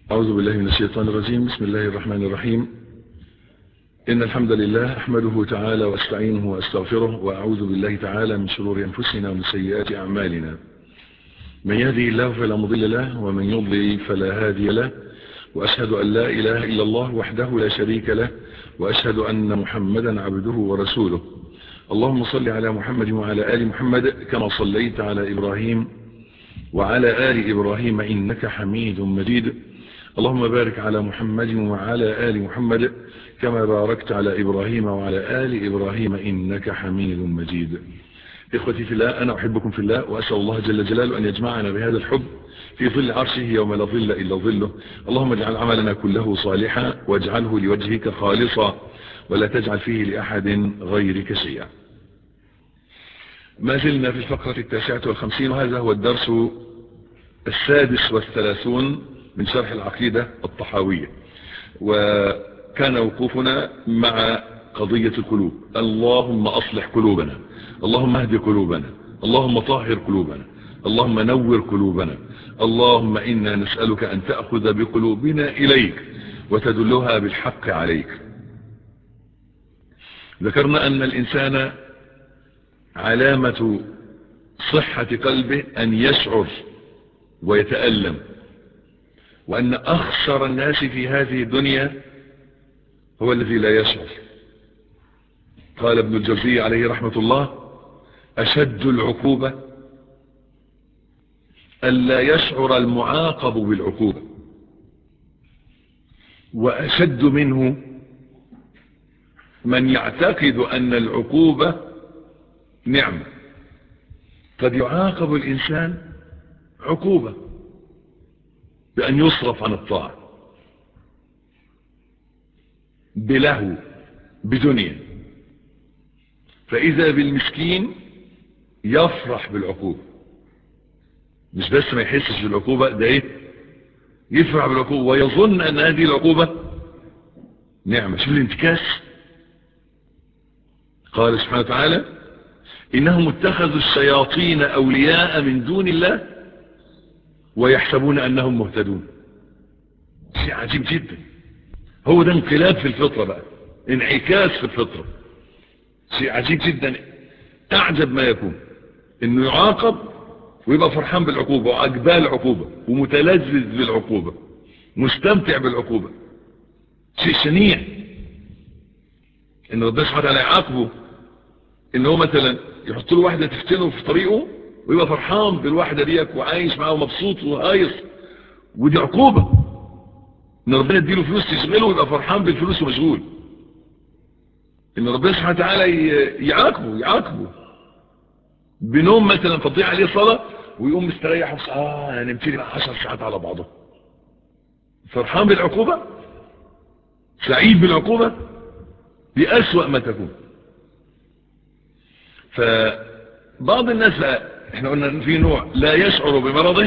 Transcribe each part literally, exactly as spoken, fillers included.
أعوذ بالله من الشيطان الرجيم. بسم الله الرحمن الرحيم. إن الحمد لله أحمده تعالى واستعينه واستغفره، وأعوذ بالله تعالى من شرور أنفسنا ومن سيئات أعمالنا. من يهدي الله فلا مضل له، ومن يضلل فلا هادي له، وأشهد أن لا إله إلا الله وحده لا شريك له، وأشهد أن محمدا عبده ورسوله. اللهم صل على محمد وعلى آل محمد كما صليت على إبراهيم وعلى آل إبراهيم إنك حميد مجيد. اللهم بارك على محمد وعلى آل محمد كما باركت على إبراهيم وعلى آل إبراهيم إنك حميد مجيد. إخوتي في الله، أنا أحبكم في الله، وأسأل الله جل جلاله أن يجمعنا بهذا الحب في ظل عرشه يوم لا ظل إلا ظله. اللهم اجعل عملنا كله صالحا، واجعله لوجهك خالصا، ولا تجعل فيه لأحد غيرك شيئا. ما زلنا في الفقرة التاسعة والخمسين، وهذا هو الدرس السادس والثلاثون من شرح العقيدة الطحاوية، وكان وقوفنا مع قضية القلوب. اللهم أصلح قلوبنا، اللهم اهد قلوبنا، اللهم طهر قلوبنا، اللهم نور قلوبنا، اللهم إنا نسألك أن تأخذ بقلوبنا إليك وتدلها بالحق عليك. ذكرنا أن الإنسان علامة صحة قلبه أن يشعر ويتألم، وأن أخسر الناس في هذه الدنيا هو الذي لا يشعر. قال ابن الجوزي عليه رحمة الله: أشد العقوبة ألا يشعر المعاقب بالعقوبة، وأشد منه من يعتقد أن العقوبة نعمة. قد يعاقب الإنسان عقوبة بأن يصرف عن الطاعة، بلهو، بدنيا، فإذا بالمسكين يفرح بالعقوبة، مش بس ما يحسش بالعقوبة، ده ايه، يفرح بالعقوبة ويظن أن هذه العقوبة نعمة. شوف الانتكاس. قال سبحانه وتعالى: إنهم اتخذوا الشياطين أولياء من دون الله ويحسبون أنهم مهتدون. شيء عجيب جدا. هو ده انقلاب في الفطرة بقى، انعكاس في الفطرة. شيء عجيب جدا، أعجب ما يكون إنه يعاقب ويبقى فرحان بالعقوبة وعجباه العقوبة ومتلذذ بالعقوبة، مستمتع بالعقوبة. شيء شنيع إن ربنا سبحانه وتعالى يعاقبه، إن هو مثلا يحط له واحدة تفتنه في طريقه ويبقى فرحان بالواحدة ديك وعايش معاه ومبسوط وهايص، ودي عقوبة. إن ربنا يديله فلوس تشغله ويبقى فرحان بالفلوس ومشغول. إن ربنا سبحانه وتعالى يعاقبه يعاقبه بنوم مثلا تضيع عليه صلاة ويقوم مستريح وص... اه انا نمت لي بقى عشر ساعات على بعضها. فرحان بالعقوبة، سعيد بالعقوبة، دي أسوأ ما تكون. فبعض الناس بقى، احنا قلنا في نوع لا يشعر بمرضه،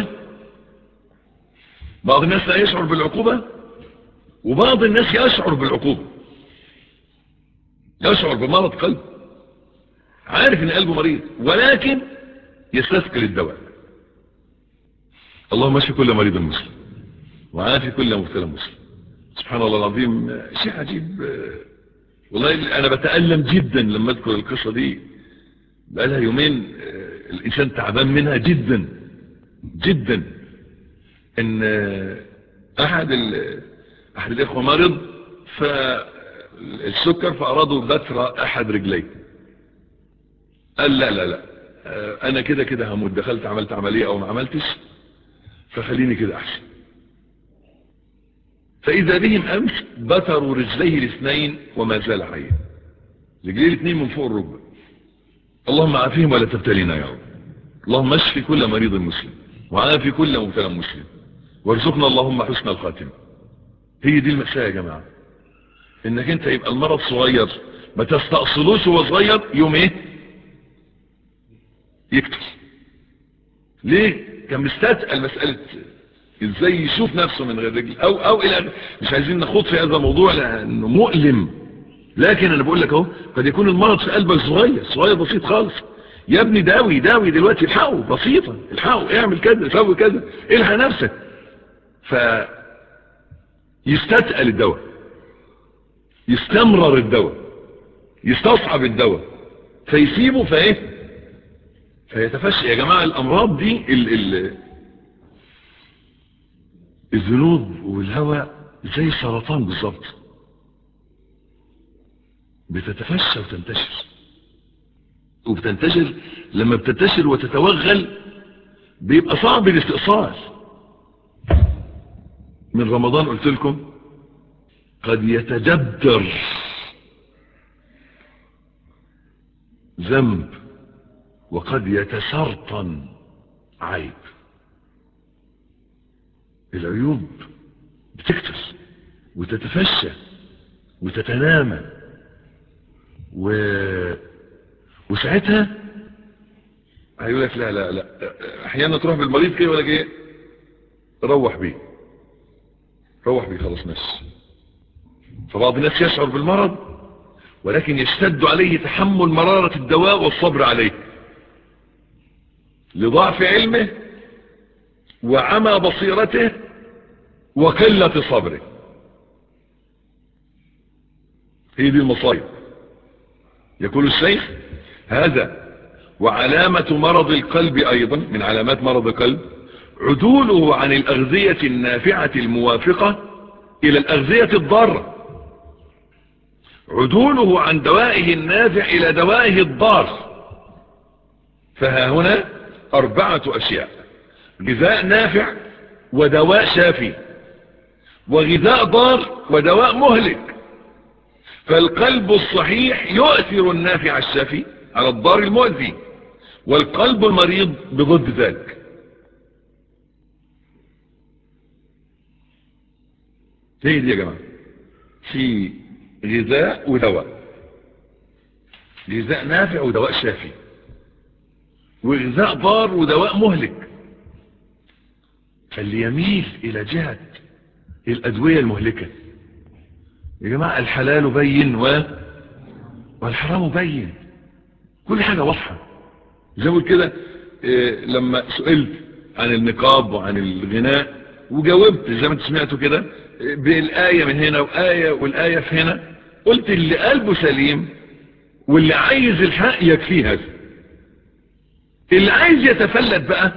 بعض الناس لا يشعر بالعقوبة، وبعض الناس يشعر بالعقوبة، يشعر بمرض قلب، عارف ان قلبه مريض ولكن يستثقل الدواء. اللهم اشف كل مريض مسلم وعافي كل مبتلى مسلم. سبحان الله العظيم، شيء عجيب والله. انا بتألم جدا لما اذكر القصة دي، بقالها يومين الانسان تعبان منها جدا جدا. ان احد احد الاخوة مرض فالسكر، فارادوا بتر احد رجليه. قال لا لا لا انا كده كده هموت، دخلت عملت عملية او ما عملتش، فخليني كده احسن. فاذا بهم امس بتروا رجليه الاثنين وما زال حيا، رجليه الاثنين من فوق الركبه. اللهم عافيهم ولا تبتلينا يا رب. اللهم اشفي كل مريض مسلم وعافي كل مبتلى مسلم، وارزقنا اللهم حسن الخاتمه. هي دي المأساة يا جماعه، انك انت يبقى المرض صغير ما تستأصلوش وهو صغير، يوم ايه يكتر. ليه؟ كان مستثقل مسألة ازاي يشوف نفسه من غير رجل او او الى، مش عايزين نخوض في هذا الموضوع لانه مؤلم، لكن انا بقول لك اهو قد يكون المرض في قلبك صغير صغير بسيط خالص. يا ابني داوي داوي دلوقتي، الحقه بسيطة، الحقه اعمل كذا سوي كذا، الحق نفسك. ف يستثقل الدواء، يستمرر الدواء، يستصعب الدواء، فيسيبه فايه فيتفشى. يا جماعة الامراض دي ال ال الذنوب والهوى زي سرطان بالظبط، بتتفشى وتنتشر وبتنتشر. لما بتنتشر وتتوغل بيبقى صعب الاستئصال. من رمضان قلت لكم قد يتجدر ذنب وقد يتسرطن عيب. العيوب بتكتر وتتفشى وتتنامى و... وساعتها هيقول لك لا لا لا، احيانا تروح بالمريض كده ولا ايه، روح بيه روح بيه خلاص ماشي. فبعض الناس يشعر بالمرض ولكن يشتد عليه تحمل مرارة الدواء والصبر عليه لضعف علمه وعمى بصيرته وقلة صبره. هي دي المصايب. يقول الشيخ هذا وعلامة مرض القلب، أيضا من علامات مرض القلب عدوله عن الأغذية النافعة الموافقة إلى الأغذية الضارة، عدوله عن دوائه النافع إلى دوائه الضار. فها هنا أربعة أشياء: غذاء نافع ودواء شافي، وغذاء ضار ودواء مهلك. فالقلب الصحيح يؤثر النافع الشافي على الضار المؤذي، والقلب المريض بضد ذلك. هي دي يا جماعة، في غذاء ودواء، غذاء نافع ودواء شافي، وغذاء ضار ودواء مهلك. فاللي يميل الى جهة الادوية المهلكة يا جماعة، الحلال بين و... والحرام بين، كل حاجة واضحة. زي ما كده إيه، لما سئلت عن النقاب وعن الغناء وجاوبت زي ما انت سمعتوا كده إيه، بالآية من هنا وآية والآية في هنا، قلت اللي قلبه سليم واللي عايز الحق يكفيه هذا. اللي عايز يتفلت بقى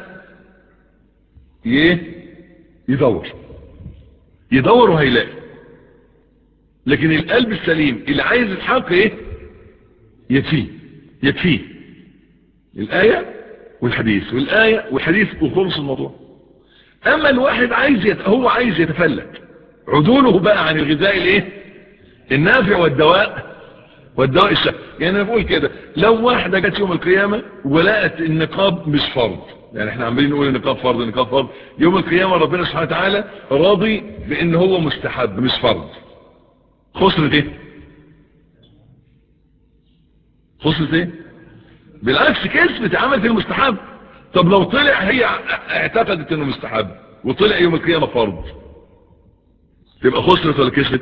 ايه، يدور يدور وهيلاقي. لكن القلب السليم اللي عايز الحق ايه، يكفيه يكفيه الآية والحديث والآية والحديث وخلص الموضوع. اما الواحد عايز يت... هو عايز يتفلت، عدوله بقى عن الغذاء الايه النافع والدواء والدواء الشافي. يعني انا بقول كده، لو واحدة جت يوم القيامة ولقت النقاب مش فرض، يعني احنا عمالين نقول النقاب فرض النقاب فرض، يوم القيامة ربنا سبحانه وتعالى راضي بان هو مستحب مش فرض، خسرت ايه خسرت ايه بالعكس كسبت، عملت المستحب. طب لو طلع هي اعتقدت انه مستحب وطلع يوم القيامة فرض، تبقى خسرت ولا كسبت؟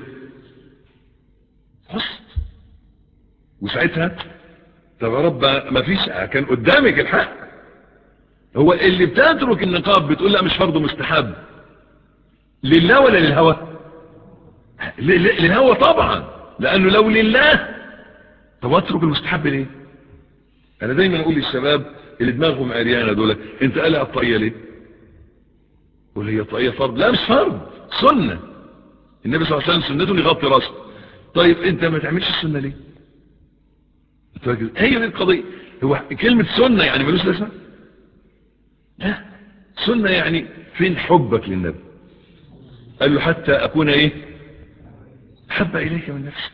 خسرت. وساعتها طب يا رب ما فيش، كان قدامك الحق. هو اللي بتترك النقاب بتقول لا مش فرض مستحب، لله ولا للهوى؟ للهوى طبعا، لانه لو لله طب اترك المستحب ليه؟ انا دايما اقول للشباب اللي دماغهم عريانه دول، انت قلع الطاقيه ليه؟ قول هي الطاقيه فرض؟ لا مش فرض، سنه. النبي صلى الله عليه وسلم سنته يغطي راسه. طيب انت ما تعملش السنه ليه؟ هي دي القضيه. هو كلمه سنه يعني ملوش لازمه؟ لا، سنه يعني فين حبك للنبي؟ قال له حتى اكون ايه حب اليك من نفسك.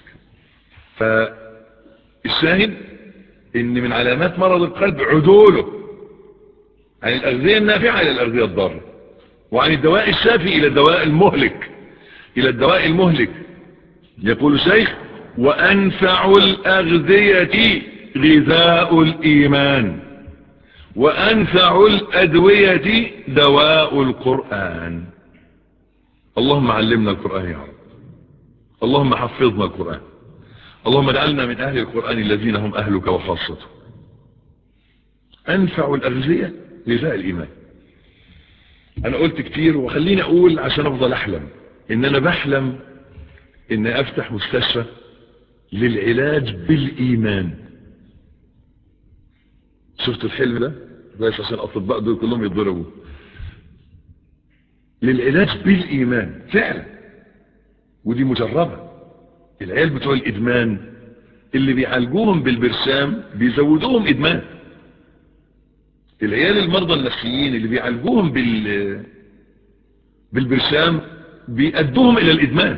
فالشاهد ان من علامات مرض القلب عدوله عن الاغذية النافعة الى الاغذية الضارة، وعن الدواء الشافي الى الدواء المهلك الى الدواء المهلك. يقول الشيخ وانفع الاغذية غذاء الايمان، وانفع الادوية دواء القرآن. اللهم علمنا القرآن يا رب، اللهم حفظنا القرآن، اللهم اجعلنا من اهل القرآن الذين هم اهلك وخاصته. انفع الاغذية غذاء الايمان. انا قلت كتير وخليني اقول عشان افضل احلم، ان انا بحلم ان افتح مستشفى للعلاج بالايمان. شفتوا الحلم ده بس عشان الاطباء دول كلهم يتضربوا. للعلاج بالايمان فعلا، ودي مجربة. العيال بتوع الادمان اللي بيعالجوهم بالبرشام بيزودوهم ادمان. العيال المرضى النفسيين اللي بيعالجوهم بال بالبرشام بيأدوهم الى الادمان.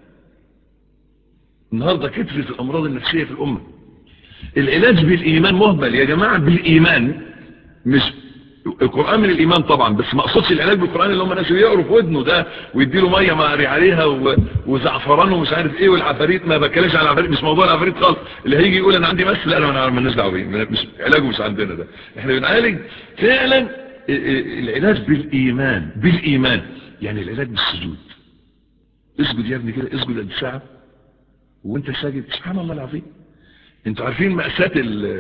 النهاردة كثرة الامراض النفسية في الامة. العلاج بالايمان مهمل يا جماعة، بالايمان. مش القرآن من الايمان طبعا، بس ما اقصدش العلاج بالقرآن اللي هم الناس يقروا في ودنه ده ويديله ميه مقري عليها و... وزعفران ومش عارف ايه والعفاريت. ما بتكلمش على العفاريت، مش موضوع العفاريت خالص. اللي هيجي يقول انا عندي مس، لا لا انا مالناش دعوه بيه، مش علاجه، مش عندنا ده. احنا بنعالج فعلا العلاج بالايمان. بالايمان يعني العلاج بالسجود. اسجد يا ابني كده، اسجد قد ساعه وانت ساجد، سبحان الله العظيم. انتوا عارفين مأساة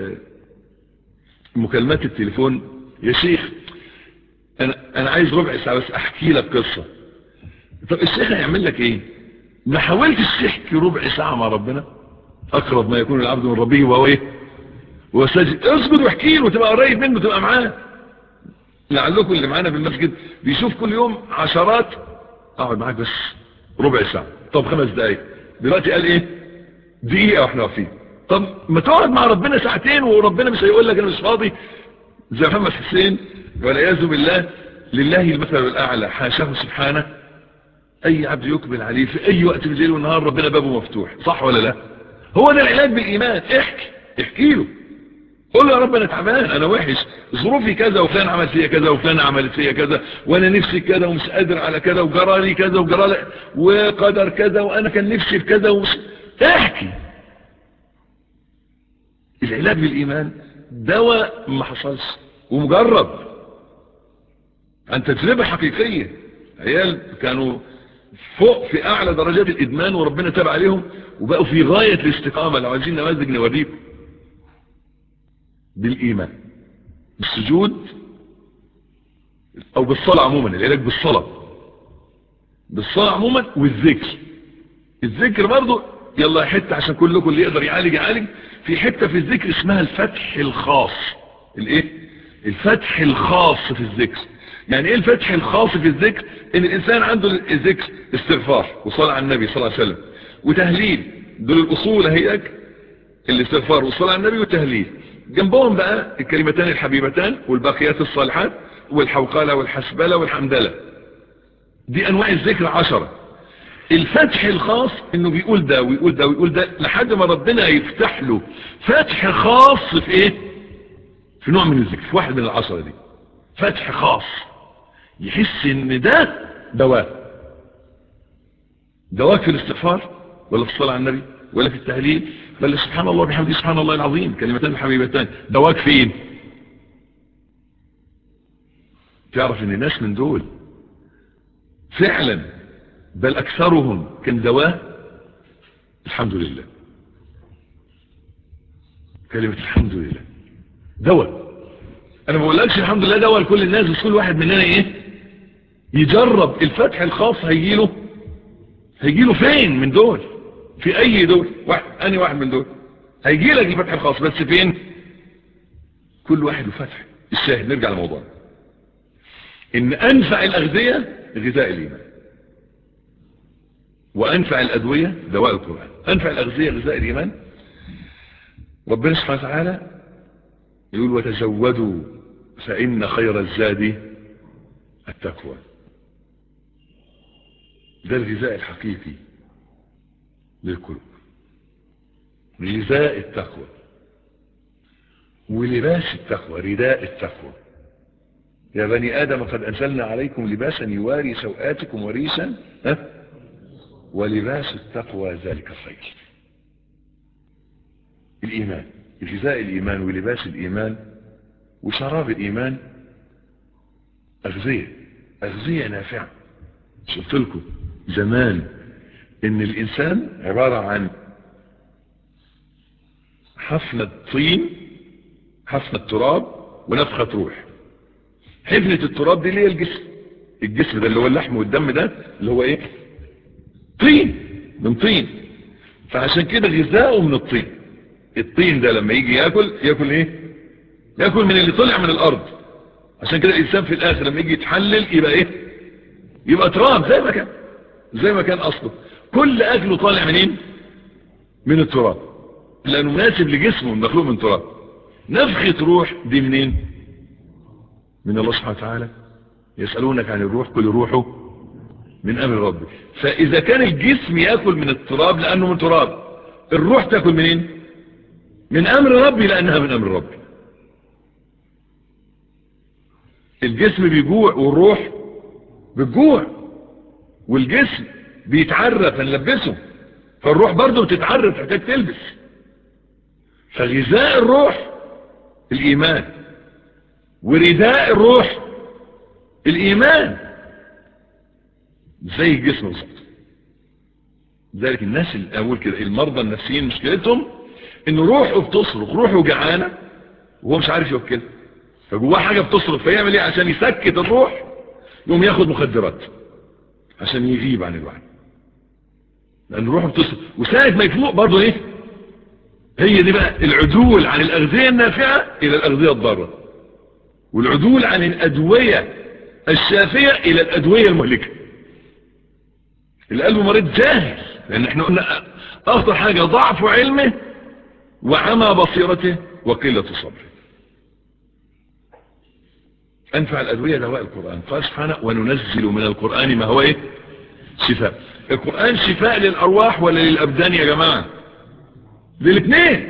مكالمات التليفون؟ يا شيخ انا انا عايز ربع ساعه بس احكي لك قصه. طب الشيخ هيعمل لك ايه؟ ما حاولتش تحكي ربع ساعه مع ربنا؟ اقرب ما يكون العبد من ربه وهو ايه؟ وهو ساجد. اسجد واحكي له، تبقى قريب منه، تبقى معاه. لعلكم اللي معانا في المسجد بيشوف كل يوم عشرات. اقعد معاك بس ربع ساعه، طب خمس دقايق. دلوقتي قال ايه؟ دقيقه واحنا واقفين. طب ما تقعد مع ربنا ساعتين وربنا مش هيقول لك انا مش فاضي زي محمد حسين والعياذ بالله. لله المثل الاعلى، حاشاه سبحانه. اي عبد يقبل عليه في اي وقت من الليل والنهار ربنا بابه مفتوح، صح ولا لا؟ هو ده العلاج بالايمان. احكي احكي له، قول له يا رب انا تعبان، انا وحش، ظروفي كذا وفلان عمل فيا كذا وفلان عملت فيا كذا وانا نفسي كذا ومش قادر على كذا وجرى لي كذا وجرى لي وقدر كذا وانا كان نفسي في كذا ومش. احكي. العلاج بالايمان دواء ما حصلش ومجرب عن تجربة حقيقية. عيال كانوا فوق في اعلى درجات الادمان وربنا تاب عليهم وبقوا في غاية الاستقامة. لو عايزين نماذج نوريكم. بالايمان، بالسجود او بالصلاة عموما. العلاج بالصلاة، بالصلاة عموما والذكر. الذكر برضو يلا حتة عشان كلكم اللي يقدر يعالج يعالج. في حتة في الذكر اسمها الفتح الخاص. الايه؟ الفتح الخاص في الذكر. يعني ايه الفتح الخاص في الذكر؟ ان الانسان عنده الذكر استغفار وصلاة على النبي صلى الله عليه وسلم وتهليل. دول الاصول هيك، الاستغفار والصلاة على النبي والتهليل. جنبهم بقى الكلمتان الحبيبتان والباقيات الصالحات والحوقلة والحسبلة والحمدلة. دي انواع الذكر عشرة. الفتح الخاص انه بيقول ده ويقول ده ويقول ده لحد ما ربنا يفتح له فتح خاص في ايه؟ في نوع من الذكر، في واحد من العشرة دي. فتح خاص يحس ان ده دواء. دواء في الاستغفار ولا في الصلاة على النبي ولا في التهليل ولا سبحان الله بحمده سبحان الله العظيم كلمتان الحبيبتان. دواء فين؟ تعرف ان الناس من دول فعلا بل اكثرهم كان دواء الحمد لله. كلمة الحمد لله دواء. انا ما بقولكش الحمد لله دواء لكل الناس، بس كل واحد مننا ايه؟ يجرب الفتح الخاص. هيجيله هيجيله فين من دول؟ في اي دول؟ واحد اني واحد من دول هيجيلك الفتح الخاص، بس فين؟ كل واحد وفتح. الشاهد نرجع لموضوعنا، ان انفع الاغذية غذاء الايمان، وانفع الادوية دواء القرآن. انفع الاغذية غذاء الايمان. ربنا سبحانه وتعالى يقول وتزودوا فان خير الزاد التقوى. ده الغذاء الحقيقي للقلوب، غذاء التقوى ولباس التقوى، رداء التقوى. يا بني آدم قد أنزلنا عليكم لباسا يواري سوآتكم وريشا ها ولباس التقوى ذلك خير. الإيمان، غذاء الإيمان ولباس الإيمان وشراب الإيمان أغذية، أغذية نافعة. مش قلت لكم زمان إن الإنسان عبارة عن حفنة طين، حفنة تراب ونفخة روح. حفنة التراب دي اللي هي الجسم. الجسم ده اللي هو اللحم والدم، ده اللي هو ايه؟ طين، من طين. فعشان كده غذاؤه من الطين. الطين ده لما يجي ياكل ياكل ايه؟ ياكل من اللي طلع من الارض. عشان كده الانسان في الاخر لما يجي يتحلل يبقى ايه؟ يبقى تراب زي ما كان، زي ما كان اصله. كل اكله طالع منين؟ من التراب، لانه مناسب لجسمه، مخلوق من تراب. نفخة روح دي منين؟ من الله سبحانه وتعالى. يسألونك عن الروح قل روحه من امر ربي. فاذا كان الجسم ياكل من التراب لانه من تراب، الروح تاكل منين؟ من امر ربي لانها من امر ربي. الجسم بيجوع والروح بتجوع، والجسم بيتعرى فنلبسه، فالروح برضه بتتعرى تحتاج تلبس. فغذاء الروح الايمان، ورداء الروح الايمان، زي الجسم بالظبط. ذلك الناس الاول كده المرضى النفسيين مشكلتهم ان روحه بتصرخ، روحه جعانه وهو مش عارف يوكلها، فجواه حاجه بتصرخ، فيعمل ايه عشان يسكت الروح؟ يقوم ياخد مخدرات عشان يغيب عن الوعي، لان روحه بتصرخ. وساعه ما يفوق برضه ايه؟ هي دي بقى العدول عن الاغذيه النافعه الى الاغذيه الضاره، والعدول عن الادويه الشافيه الى الادويه المهلكه. القلب مريض جاهل، لان احنا قلنا اخطر حاجه ضعف علمه وعمى بصيرته وقله صبره. انفع الادويه دواء القران. قال سبحانه وننزل من القران ما هو ايه؟ شفاء. القران شفاء للارواح ولا للابدان يا جماعه؟ للاثنين،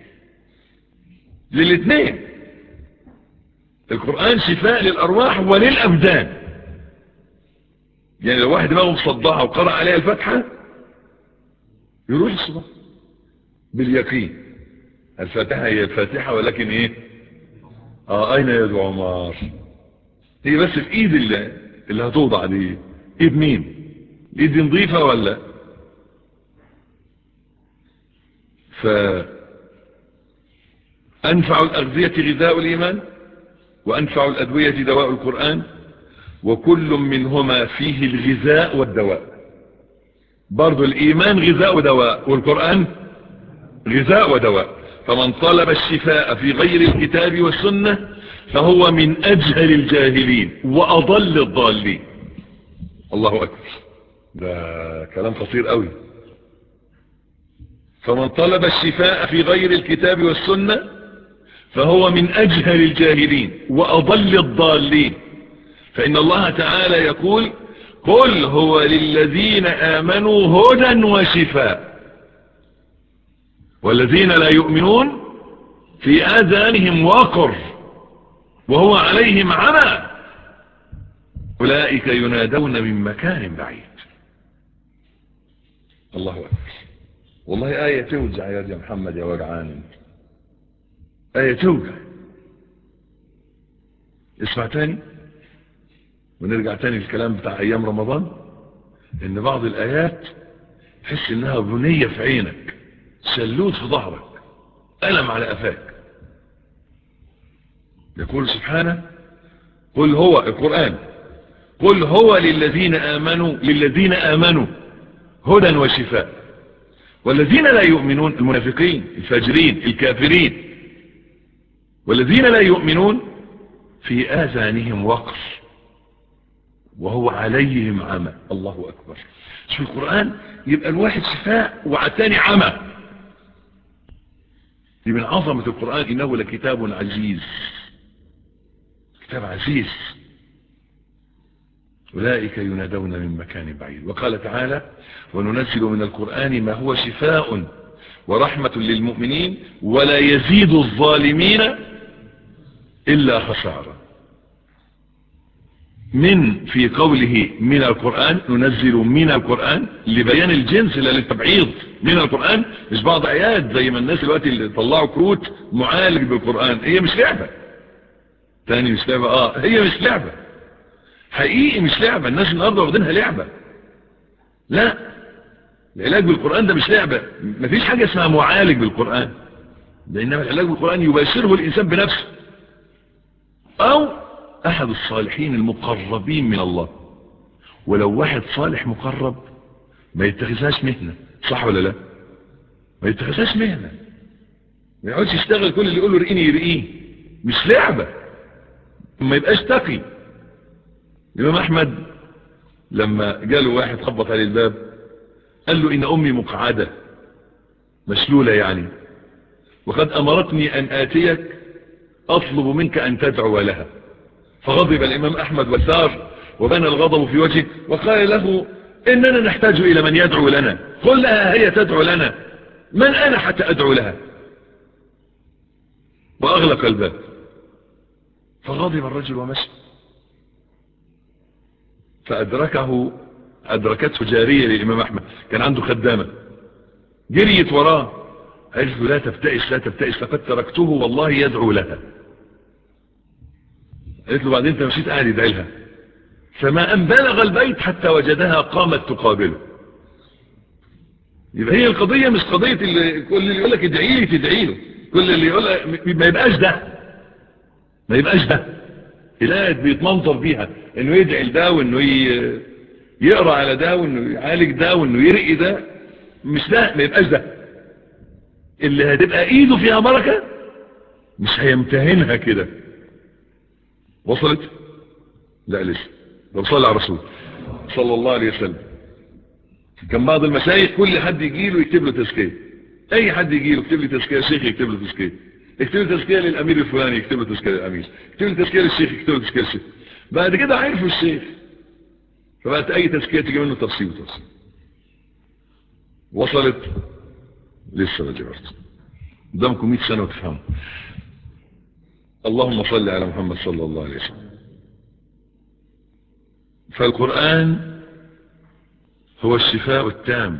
للاثنين. القران شفاء للارواح وللابدان. يعني لو واحد دماغه مصدعه وقرأ عليها الفاتحه يروح الصبح باليقين. الفاتحه هي الفاتحه، ولكن ايه؟ اه اين يد عمر؟ هي بس في ايد اللي, اللي هتوضع دي. ايد مين؟ ايد دي نظيفه ولا؟ فانفع الاغذيه غذاء الايمان، وانفع الادويه دواء القران، وكل منهما فيه الغذاء والدواء. برضو الايمان غذاء ودواء، والقران غذاء ودواء. فمن طلب الشفاء في غير الكتاب والسنه فهو من اجهل الجاهلين واضل الضالين. الله اكبر، ده كلام خطير قوي. فمن طلب الشفاء في غير الكتاب والسنة فهو من اجهل الجاهلين واضل الضالين. فان الله تعالى يقول قل هو للذين امنوا هدى وشفاء، والذين لا يؤمنون في اذانهم وقر وهو عليهم عمى اولئك ينادون من مكان بعيد. الله اكبر. والله آية توجع يا محمد يا وجعان، آية توجع. اسمع تاني ونرجع تاني للكلام بتاع ايام رمضان. ان بعض الايات تحس انها بنية في عينك، شلوت في ظهرك، ألم على قفاك. يقول سبحانه قل هو القرآن قل هو للذين آمنوا للذين آمنوا هدى وشفاء، والذين لا يؤمنون المنافقين الفاجرين الكافرين، والذين لا يؤمنون في آذانهم وقر وهو عليهم عمى. الله أكبر. شوف القرآن يبقى الواحد شفاء وعتاني عمى. دي من عظمة القرآن. إنه لكتاب عزيز، كتاب عزيز. أولئك ينادون من مكان بعيد. وقال تعالى وننزل من القرآن ما هو شفاء ورحمة للمؤمنين ولا يزيد الظالمين إلا خسارة. من في قوله من القرآن ننزل من القرآن لبيان الجنس لا للتبعيض. من القرآن مش بعض آيات زي ما الناس دلوقتي اللي طلعوا كروت معالج بالقرآن. هي مش لعبة تاني، مش لعبة. اه هي مش لعبة حقيقي، مش لعبة. الناس النهارده واخدينها لعبة. لا، العلاج بالقرآن ده مش لعبة. مفيش حاجة اسمها معالج بالقرآن ده، انما العلاج بالقرآن يباشره الانسان بنفسه او احد الصالحين المقربين من الله. ولو واحد صالح مقرب ما يتخذهاش مهنة، صح ولا لا؟ ما يتخذهاش مهنة، ما يقعدش يشتغل كل اللي يقوله رقيني يرقيه، مش لعبة، ما يبقاش تقي. الإمام أحمد لما جاله واحد خبط عليه الباب قال له إن أمي مقعدة مشلولة يعني، وقد أمرتني أن آتيك أطلب منك أن تدعو لها. فغضب الإمام أحمد وثار وبان الغضب في وجهه وقال له إننا نحتاج إلى من يدعو لنا، قل لها هي تدعو لنا، من أنا حتى أدعو لها؟ وأغلق الباب. فغضب الرجل ومشى. فأدركه أدركته جارية للإمام أحمد، كان عنده خدامة، جريت وراه قالت له لا تبتئس لا تبتئس لقد تركته والله يدعو لها. قالت له بعدين انت مشيت قاعد يدعي لها. فما أن بلغ البيت حتى وجدها قامت تقابله. يبقى هي القضية مش قضية اللي كل اللي يقول لك ادعي لي تدعي له، كل اللي يقول لك ما يبقاش ده، ما يبقاش ده الآية بيتمنطر بيها انه يدعي لده وانه يقرأ على ده وانه يعالج ده وانه يرقي ده، مش ده، ما يبقاش ده. اللي هتبقى ايده فيها بركة مش هيمتهنها كده. وصلت؟ لا لسه. طب صلى على الرسول صلى الله عليه وسلم. كان بعض المشايخ كل حد يجي له يكتب له تزكيه، اي حد يجي له يكتب لي تزكيه، شيخ يكتب له تزكيه، يكتب له تزكيه للامير الفلاني يكتب له تزكيه للامير، يكتب له تزكيه للشيخ يكتب له تزكيه للشيخ. بعد كده عرفوا الشيخ، فبقت اي تزكيه تيجي منه تفصيل وتفصيل. وصلت؟ لسه ما جبرت. قدامكم مئة سنه وتفهموا. اللهم صل على محمد صلى الله عليه وسلم. فالقرآن هو الشفاء التام.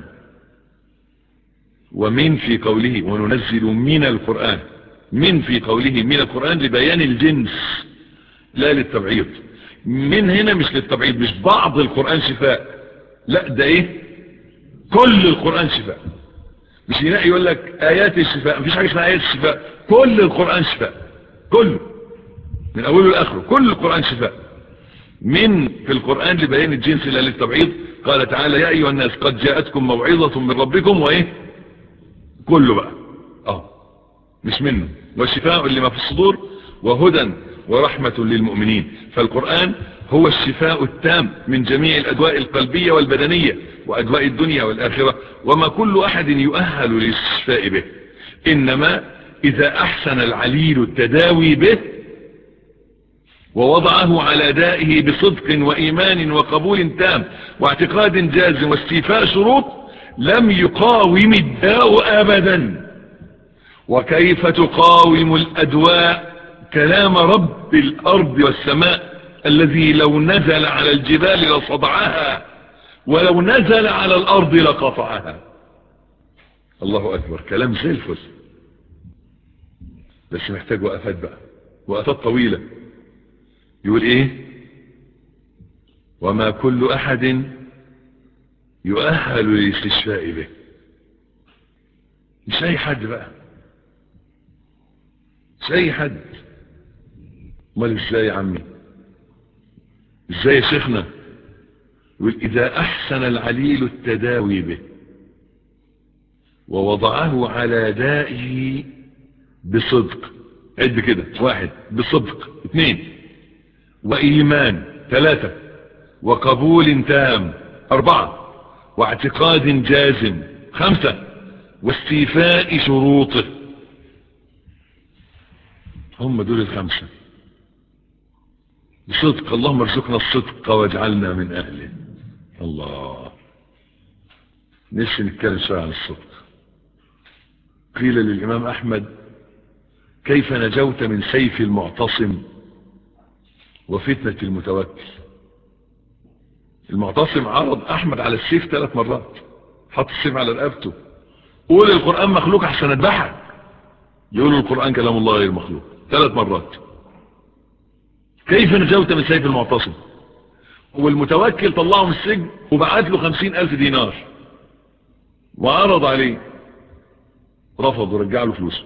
ومن في قوله وننزل من القرآن، من في قوله من القرآن لبيان الجنس لا للتبعيض. من هنا مش للتبعيض، مش بعض القرآن شفاء، لا ده ايه، كل القرآن شفاء. مش ينقي يقول لك آيات الشفاء، مفيش حاجة اسمها آيات الشفاء، كل القرآن شفاء، كله من أوله لآخره كل القرآن شفاء. من في القرآن لبيان الجنس لا للتبعيض. قال تعالى يا أيها الناس قد جاءتكم موعظة من ربكم وإيه كله بقى اه مش منه، وشفاء لما في الصدور وهدى ورحمة للمؤمنين. فالقرآن هو الشفاء التام من جميع الأدواء القلبية والبدنية وأدواء الدنيا والآخرة، وما كل أحد يؤهل للشفاء به، إنما إذا أحسن العليل التداوي به ووضعه على دائه بصدق وإيمان وقبول تام واعتقاد جازم واستيفاء شروط لم يقاوم الداء أبدا. وكيف تقاوم الأدواء كلام رب الأرض والسماء الذي لو نزل على الجبال لصدعها ولو نزل على الأرض لقطعها. الله أكبر، كلام زي الفل، بس محتاج وقفات بقى، وقفات طويلة. يقول ايه؟ وما كل أحد يؤهل للاستشفاء به. مش أي حد بقى، مش أي حد. امال ازاي يا عمي؟ ازاي يا شيخنا؟ يقول إذا أحسن العليل التداوي به ووضعه على دائه بصدق. عد كده، واحد بصدق، اثنين وإيمان، ثلاثة وقبول تام، أربعة واعتقاد جازم، خمسة واستيفاء شروطه. هم دول الخمسة. بصدق، اللهم ارزقنا الصدق واجعلنا من أهله. الله، نفسي نتكلم شوية عن الصدق. قيل للإمام أحمد كيف نجوت من سيف المعتصم وفتنة المتوكل؟ المعتصم عرض أحمد على السيف ثلاث مرات، حط السيف على رقبته، قول القرآن مخلوق احسن اذبحك، يقول القرآن كلام الله غير مخلوق ثلاث مرات. كيف نجوت من سيف المعتصم؟ والمتوكل طلعه من السجن وبعت له خمسين ألف دينار وعرض عليه، رفض ورجع له فلوسه.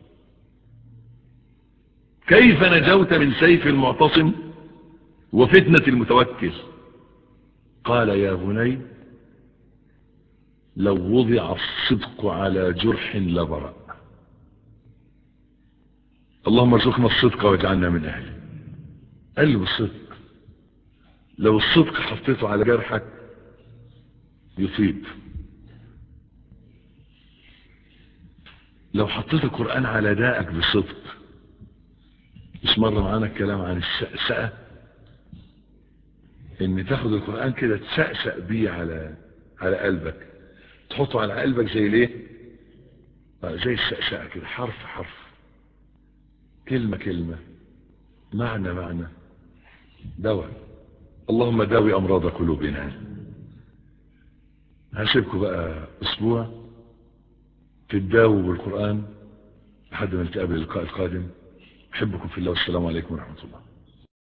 كيف نجوت من سيف المعتصم وفتنة المتوكل؟ قال يا بني لو وضع الصدق على جرح لبرأ. اللهم ارزقنا الصدق واجعلنا من اهله. قلب الصدق، لو الصدق حطيته على جرحك يطيب. لو حطيت القرآن على داءك بصدق. مش مرة معانا الكلام عن السأسأة، ان تاخد القرآن كده تسأسأ بيه على على قلبك، تحطه على قلبك زي ليه زي السأسأة كده، حرف حرف، كلمة كلمة، معنى معنى، دواء. اللهم داوي امراض قلوبنا. هسيبكم بقى اسبوع تداووا بالقرآن لحد ما نتقابل اللقاء القادم. احبكم في الله والسلام عليكم ورحمة الله.